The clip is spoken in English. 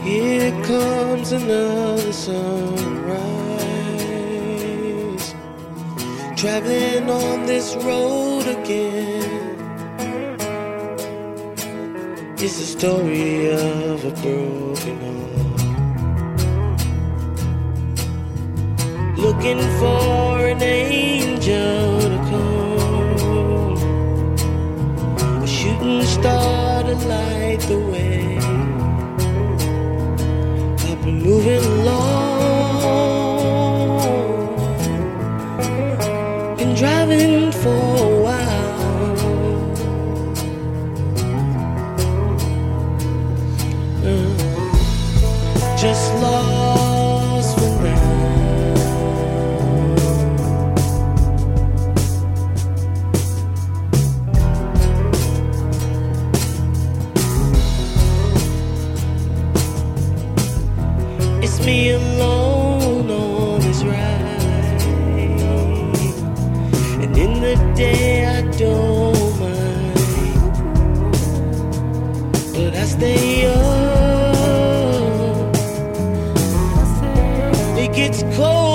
Here comes another sunrise, traveling on this road again. It's the story of a broken heart, looking for an angel to come, a shooting star to light the way. I've been moving along, been driving for a while, just lost for now. It's me alone on this ride, and in the day I don't mind, but I stay up. It gets cold.